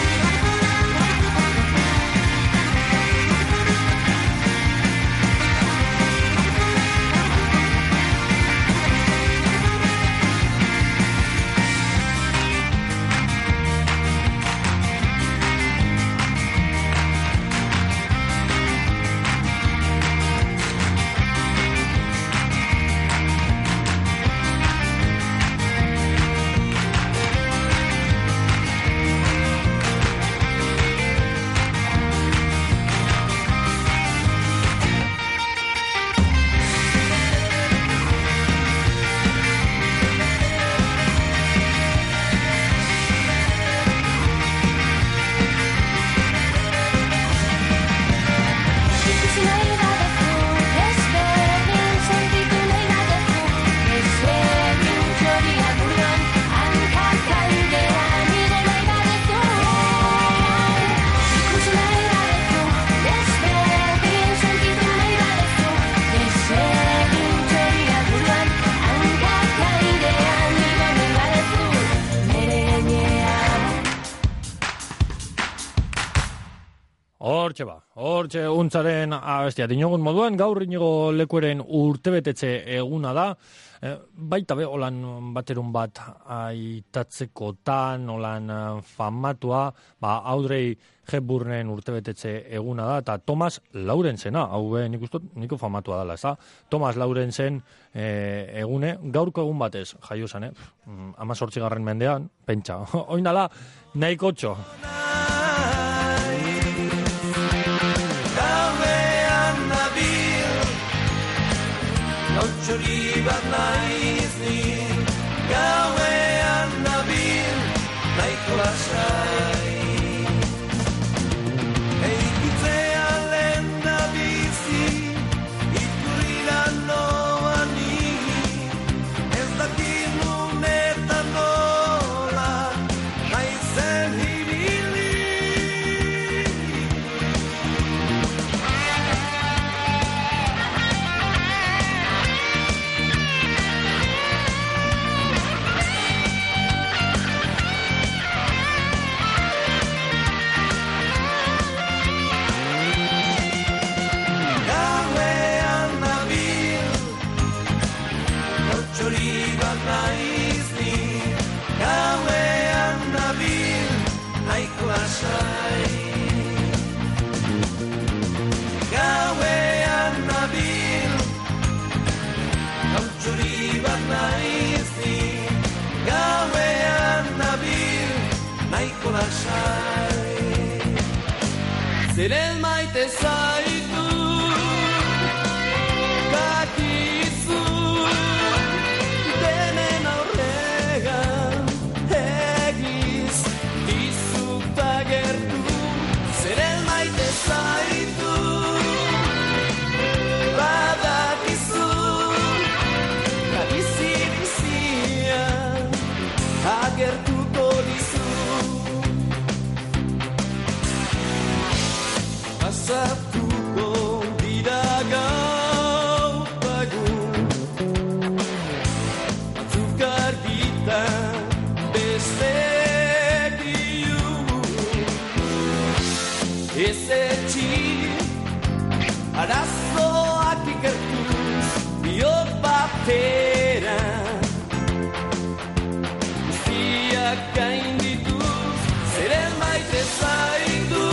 Hortxe ba, hortxe untzaren abestia. Dinogun moduan, gaur Inigo Lekueren urtebetetze eguna da. E, baita be, holan baterun bat aitatzekotan, holan famatua, ba, Audrey Hepburnen urtebetetze eguna da, eta Thomas Laurensena, hau be, nik ustot, niko famatua dela, ez da? Thomas Laurensen e, egune, gaurko egun batez, jaio zan, eh? Amazortzigarren mendean, pentsa. Oindala, nahiko txo. Txori bat naiz ni Gauean nabil nahiko lasai Eikutzea lehen nabizi Iturrira noa ni Ez dakit nunetan nola Naizen ibili bat naiz ni, gauean nabil, nahiko lasai. Gauean nabil, gautxuri bat naiz ni, gauean nabil, nahiko lasai. Zeren maite zaitu, dakizu, denen aurregan, egiz, dizut agertu. Zeren maite zaitu, badakizu, da bizi-bizian, agertuko dizu. Pasatuko dira gau pagun, batzuk argitan bestek ilun. Ez etxi arazoak ikertuz, bihot batera, guztiak gaindituz, zeren maite zaitu.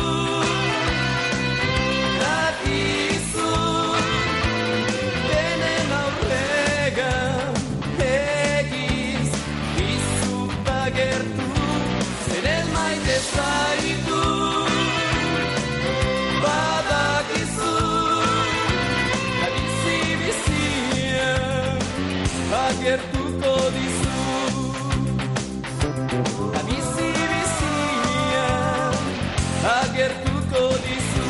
Zaitu, badakizu, da bizi-bizian, agertuko dizu. Da bizi-bizian, agertuko dizu.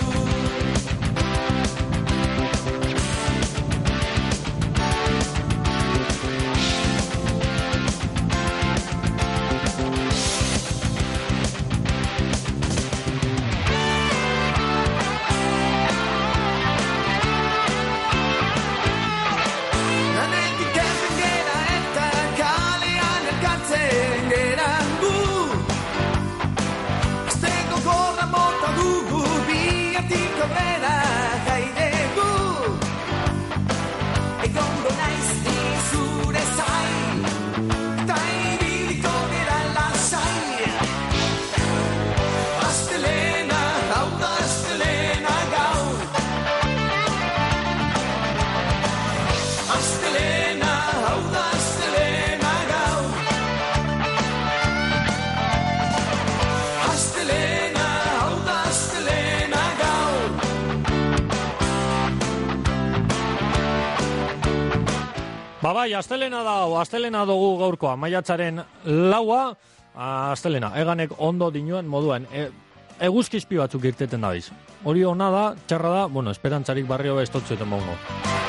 Ba bai, astelena da, astelena dugu gaurkoa, maiatzaren laua, astelena, eganek ondo dinuen moduan, e, eguzkizpi batzuk irteten da biz. Hori ona da, txarra da, bueno, esperantzarik barrio bestotzueten mongo.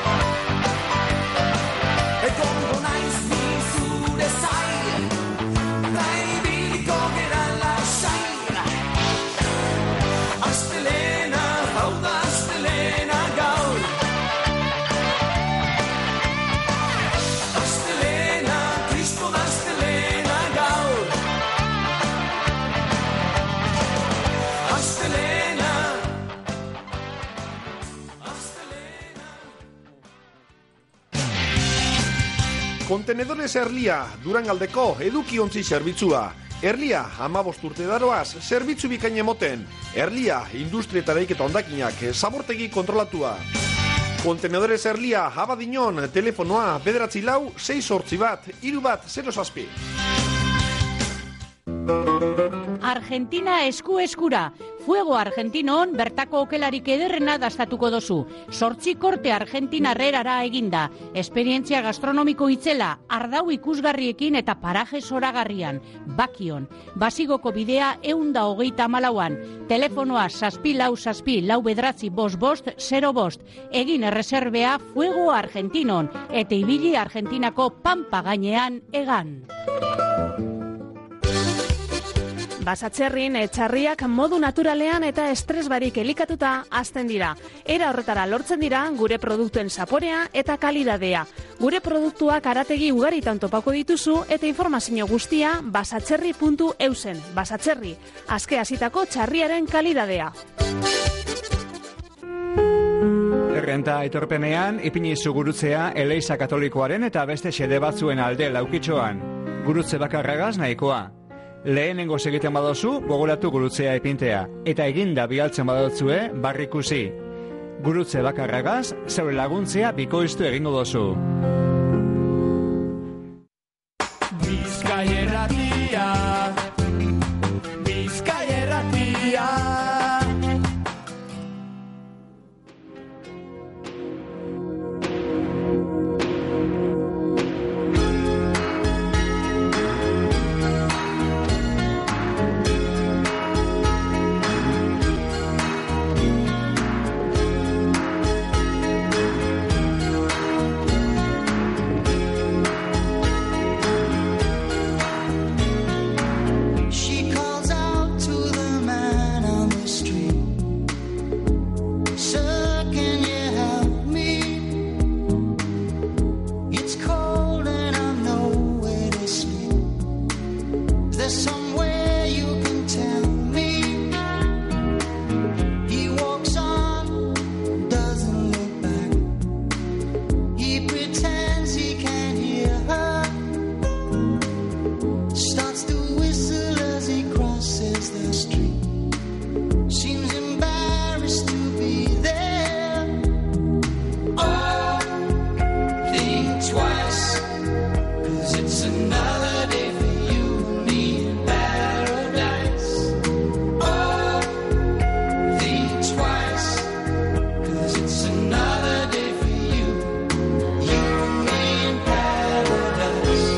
Kontenedores Erlia, Durangaldeko edukiontzi zerbitzua. Erlia, hamabost urte daroaz, zerbitzu bikain emoten. Erlia, industria eta eraiketa hondakinak, zabortegi kontrolatua. Kontenedores Erlia, Abadiñon, telefonoa, bederatzi lau, sei sortzi bat, hiru bat, zero zazpi. Argentina esku eskura. Fuego Argentinon bertako okelarik ederrena dastatuko dozu. Sortzi korte argentinarrerara eginda. Esperientzia gastronomiko itzela, ardau ikusgarriekin eta paraje zoragarrian. Bakion. Basigoko bidea eunda hogeita amalauan. Telefonoa zazpi lau zazpi lau bedratzi bost bost zero bost. Egin erreserbea Fuego Argentinon. Eta ibili Argentinako pampa gainean egan. Basatzerrin etxarriak modu naturalean eta estres barik elikatuta hazten dira. Era horretara lortzen dira gure produktuen zaporea eta kalidadea. Gure produktuak arategi ugaritan topako dituzu eta informazio guztia basatzerri puntu eusen. Basatzerri, azke hasitako txarriaren kalidadea. errenta aitorpenean, ipinizu gurutzea Eleiza Katolikoaren eta beste xede batzuen alde laukitxoan. Gurutze bakarragaz nahikoa. Lehenengo egiten badozu, gogoratu gurutzea ipintea. Eta eginda bialtzen badotzue, barrikusi. Gurutze bakarragaz, zeure laguntzea bikoiztu egingo dozu. Bizkaia Irratia, Bizkaia Irratia. She calls out to the man on the street. Sir, can you help me? It's cold and I'm nowhere to sleep. Is there somewhere you can tell me? He walks on, doesn't look back. He pretends he can't hear her. Starts to whistle as he crosses the street. Seems embarrassed to be there. Oh, think twice, 'cause it's another day for you and me in paradise. Oh, think twice, 'cause it's another day for you, you and me in paradise.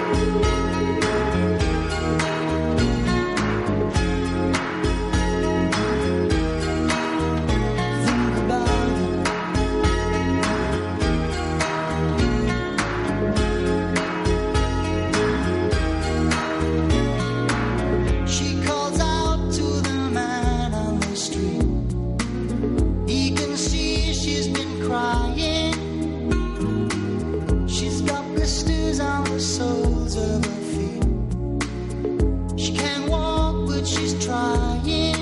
Think about it. She calls out to the man on the street. He can see she's been crying. She's got blisters on the soles of her feet. She can't walk, but she's trying.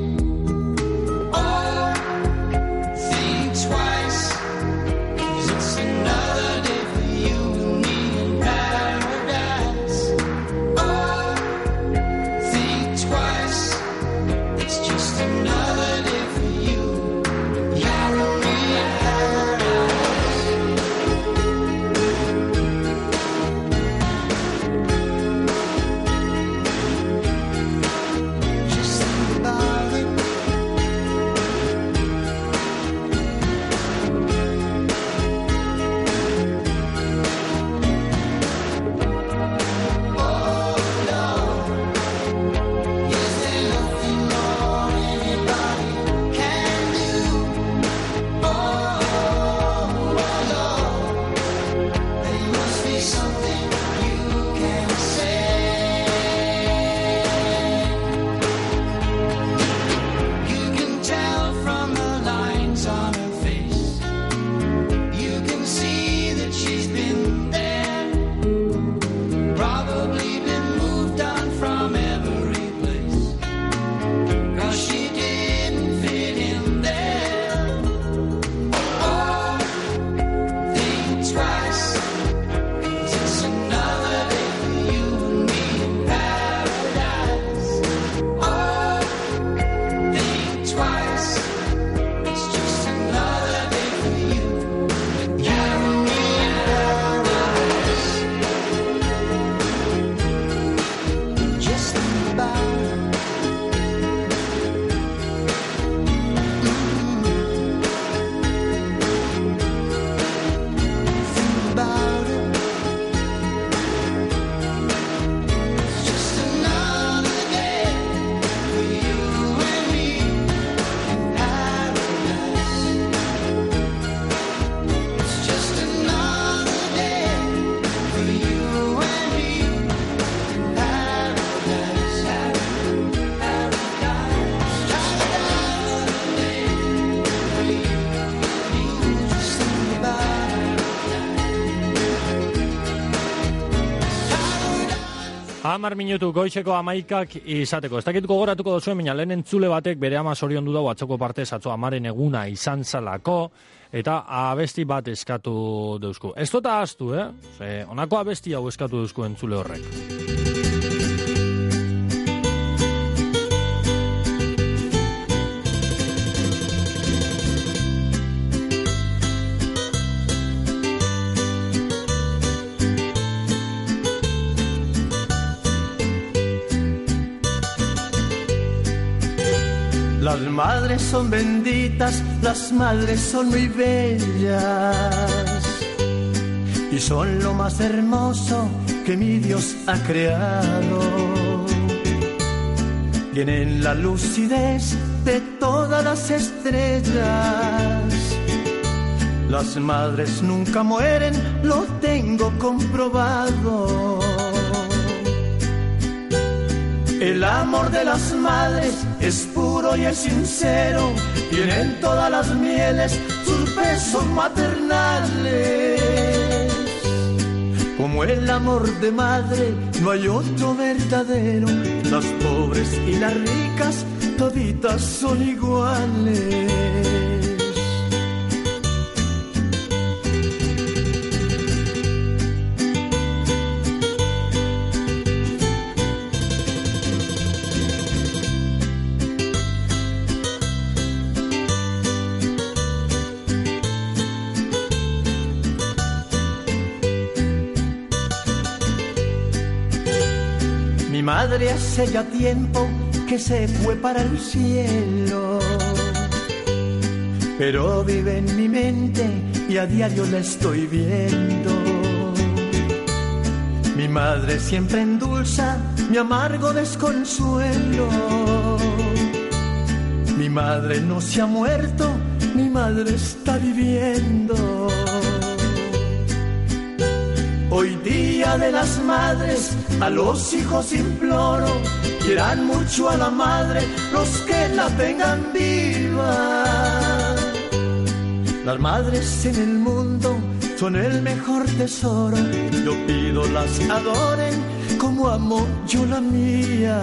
Oh, think twice, 'cause it's another day for you and me in paradise. Oh, think twice, it's just another day for you, you and me in paradise. Just think about it. Oh no, is there nothing more anybody can do? Oh, oh no, there must be something you can say. You can tell from the lines on her face. You can see that she's been there. Probably been moved on from every place. 'Cause she didn't fit in there. Oh, think twice, 'cause it's another day for you and me in paradise. Oh, think twice, it's just another day for you, you and me in paradise. Just think about it. Think about it. It's just another day for you and me in paradise. It's just another day for you and me in paradise. Paradise. Just another day for you. You just think about it. Hamar minutu goizeko amaikak izateko. Ez dakit gogoratuko duzuen, baina lehen entzule batek bere ama zorion du dago atzoko partez atzo amaren eguna izan zalako, eta abesti bat eskatu deusku. Ez tota aztu, eh? Ze, honako abesti hau eskatu deusku entzule horrek. Las madres son benditas, las madres son muy bellas y son lo más hermoso que mi Dios ha creado. Tienen la lucidez de todas las estrellas. Las madres nunca mueren, lo tengo comprobado. El amor de las madres es puro y es sincero, tienen todas las mieles sus besos maternales. Como el amor de madre no hay otro verdadero, las pobres y las ricas toditas son iguales. Mi madre hace ya tiempo que se fue para el cielo, pero vive en mi mente y a diario la estoy viendo. Mi madre siempre endulza mi amargo desconsuelo. Mi madre no se ha muerto, mi madre está viviendo. Hoy día de las madres, a los hijos imploro, quieran mucho a la madre los que la tengan viva. Las madres en el mundo son el mejor tesoro, yo pido las adoren como amo yo la mía.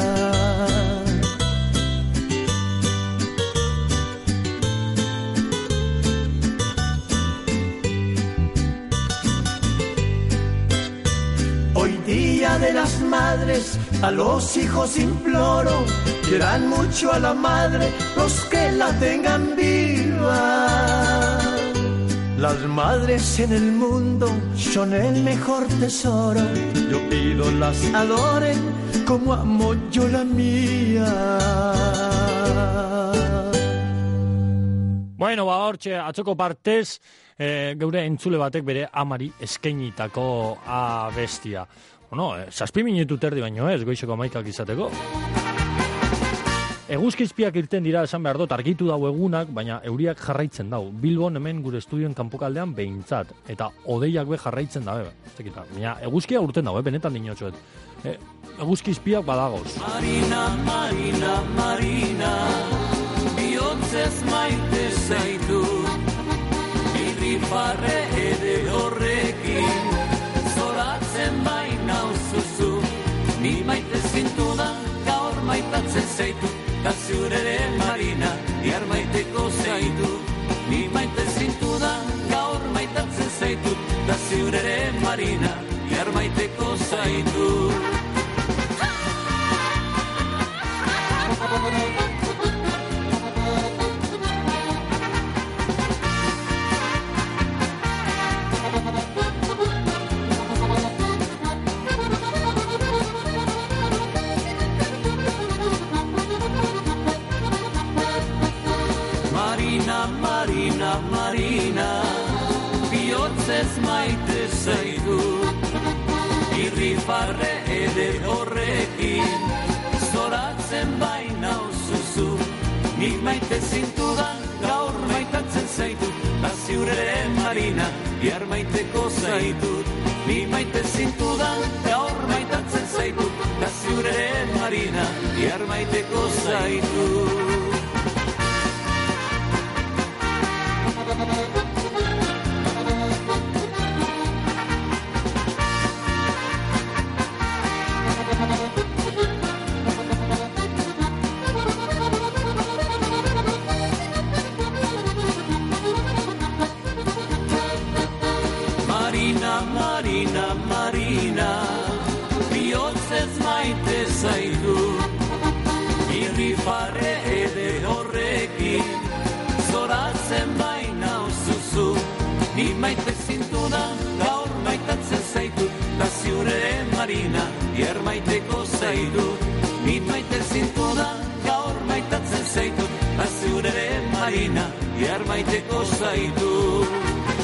Hoy día de las madres, a los hijos imploro, quieran mucho a la madre los que la tengan viva. Las madres en el mundo son el mejor tesoro, yo pido las adoren como amo yo la mía. Bueno, ba, hortxe, atzoko partez, e, geure entzule batek bere amari eskainitako abestia. Bueno, e, zazpi minutu terdi baino ez, goizeko amaikak izateko. Eguzkizpiak irten dira esan behar dut, argitu dau egunak, baina euriak jarraitzen dau. Bilbon hemen gure estudioen kanpokaldean behintzat, eta odeiak be jarraitzen dabe. Baina eguzkia urten dau, eh? Benetan dinotxoet. E, eguzkizpiak badagoz. Marina, Marina, Marina, bihotzez maite zaitu, irrifarre ere horrekin, zoratzen baina uzuzu, ni maite zintudan gaur maitatzen zaitu, gaziurere Marina, iar maiteko zaitu, ni maite zintudan gaur maitatzen zaitu, gaziurere Marina, iar maiteko zaitu. Marina, Marina, Marina, bihotzez maite zaitu, irrifarre ere horrekin, zoratzen baina uzuzu, nik maite zintudan gaur maitatzen zaitu, gaziurere Marina, iar maiteko zaitut, nik maite zintudan gaur maitatzen zaitu, gaziurere Marina, iar maiteko zaitut. Marina, bihar maiteko zaitut. Ni maite zintudan, gaur maitatzen zaitut. Azur ere Marina, bihar maiteko zaitut.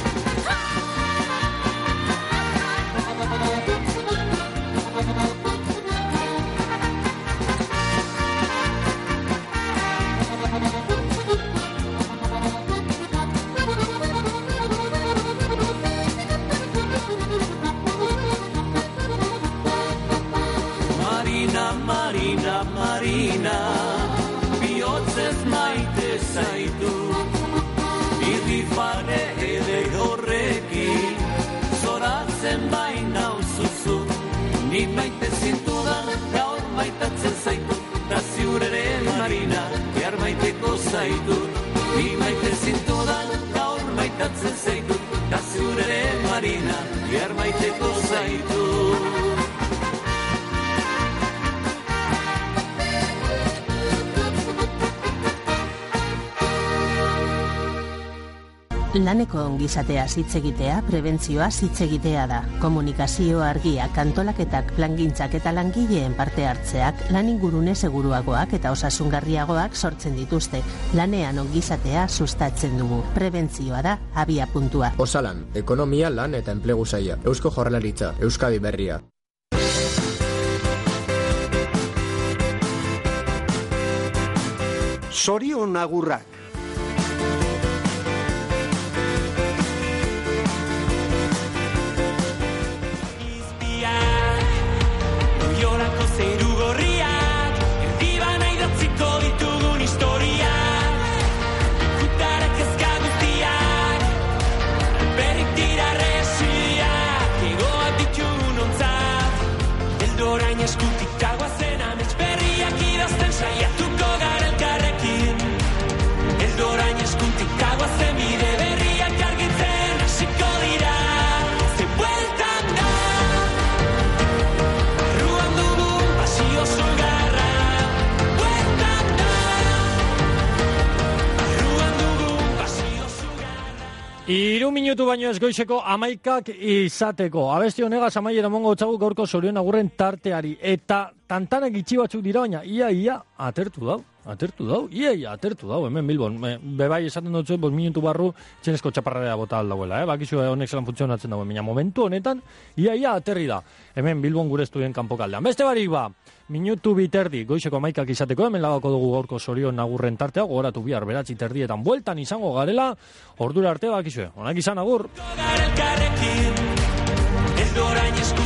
Marina, Marina, Marina, bihotzez maite zaitu. Irri fare ere horrekin, zoratzen baina uzuzu. Ni maite zintudan, gaur maitatzen zaitu. Da ziur ere Marina, bihar maiteko zaitu. Ni maite zintudan, gaur maitatzen zaitu. Da ziur ere Marina, bihar maiteko zaitu. Laneko ongizatea hitz egitea, prebentzioa hitz egitea da. Komunikazio argiak, antolaketak, plangintzak eta langileen parte hartzeak lan ingurune seguruagoak eta osasungarriagoak sortzen dituzte. Lanean ongizatea sustatzen dugu. Prebentzioa da abia puntua. Osalan, ekonomia, lan eta enplegu saila. Eusko Jaurlaritza, Euskadi Berria. Sorion agurrak. Oiolako zeiru gorriak, erdiban aidatziko ditugun historiak. Ikutarek ezka guztiak, berrik dira resiak. Egoak ditugun ontzat, eldorain eskutik aguazen amets berriak idazten saiatuko gara elkarrekin. Eldorain eskutik aguazen bide berriak argitzen hasiko dira. Ze bueltan da, arruan dugun pasio zugarra. Bueltan da, arruan dugun pasio zugarra. Iru minutu baino ez goizeko amaikak izateko. Abesti honegaz amaiera mongo txagu gaurko Sorion agurren tarteari. Eta tantanak itxi batzuk dira, baina ia, ia, atertu dau. Atertu dau, ia, ia, atertu dau, hemen Bilbon. Bebai esaten dut zuen, bos minutu barru, txenezko txaparrarea bota aldauela, eh? Bakizu honek zelan funtzionatzen dauen, baina momentu honetan, ia, ia, aterri da. Hemen Bilbon gure estudien kanpokaldean. Beste barik ba, minutu biterdi, goizeko amaikak izateko, hemen lagako dugu gaurko Sorion agurren tartea, gogoratu bihar beratzi terdietan bueltan izango garela, ordura arte bakizue. Onak izan agur. Eldorain eskutik